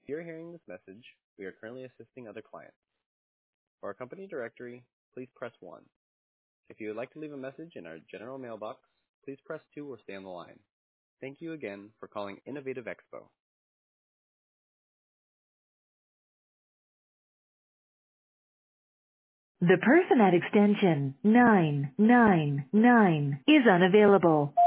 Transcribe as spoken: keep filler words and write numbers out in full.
If you're hearing this message, we are currently assisting other clients. For our company directory, please press one. If you would like to leave a message in our general mailbox, please press two or stay on the line. Thank you again for calling Innovative Expo. The person at extension nine nine nine is unavailable.